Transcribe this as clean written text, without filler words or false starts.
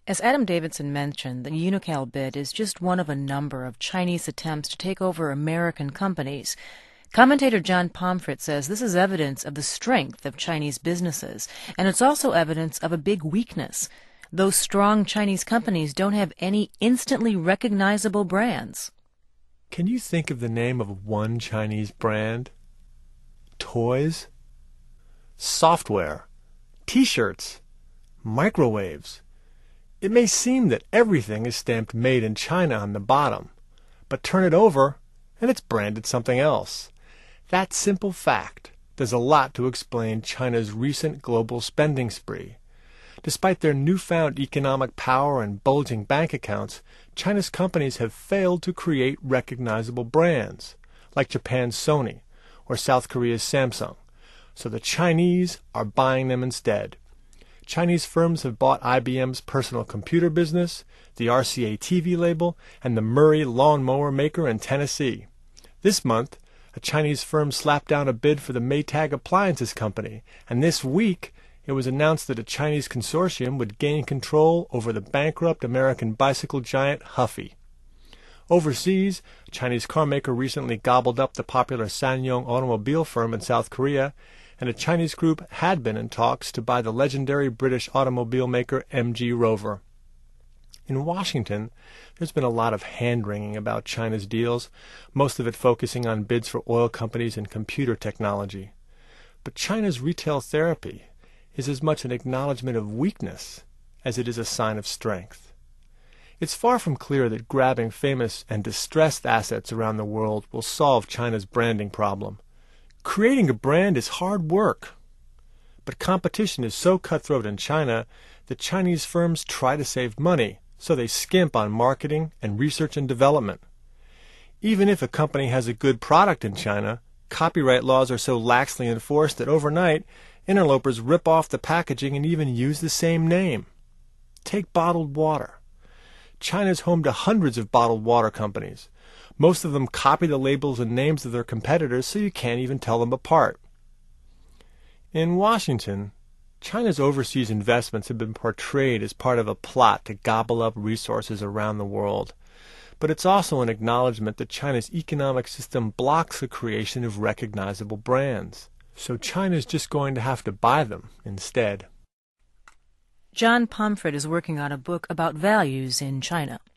As Adam Davidson mentioned, the Unocal bid is just one of a number of Chinese attempts to take over American companies. Commentator John Pomfret says this is evidence of the strength of Chinese businesses, and it's also evidence of a big weakness. Those strong Chinese companies don't have any instantly recognizable brands. Can you think of the name of one Chinese brand? Toys? Software? T-shirts? Microwaves? It may seem that everything is stamped Made in China on the bottom, but turn it over and it's branded something else. That simple fact does a lot to explain China's recent global spending spree. Despite their newfound economic power and bulging bank accounts, China's companies have failed to create recognizable brands, like Japan's Sony or South Korea's Samsung. So the Chinese are buying them instead. Chinese firms have bought IBM's personal computer business, the RCA TV label, and the Murray lawnmower maker in Tennessee. This month, a Chinese firm slapped down a bid for the Maytag Appliances Company, and this week it was announced that a Chinese consortium would gain control over the bankrupt American bicycle giant Huffy. Overseas, a Chinese carmaker recently gobbled up the popular SsangYong automobile firm in South Korea, and a Chinese group had been in talks to buy the legendary British automobile maker MG Rover. In Washington, there's been a lot of hand-wringing about China's deals, most of it focusing on bids for oil companies and computer technology. But China's retail therapy is as much an acknowledgment of weakness as it is a sign of strength. It's far from clear that grabbing famous and distressed assets around the world will solve China's branding problem. Creating a brand is hard work, but competition is so cutthroat in China that Chinese firms try to save money, so they skimp on marketing and research and development. Even if a company has a good product in China, copyright laws are so laxly enforced that overnight, interlopers rip off the packaging and even use the same name. Take bottled water. China's home to hundreds of bottled water companies. Most of them copy the labels and names of their competitors so you can't even tell them apart. In Washington, China's overseas investments have been portrayed as part of a plot to gobble up resources around the world. But it's also an acknowledgment that China's economic system blocks the creation of recognizable brands. So China's just going to have to buy them instead. John Pomfret is working on a book about values in China.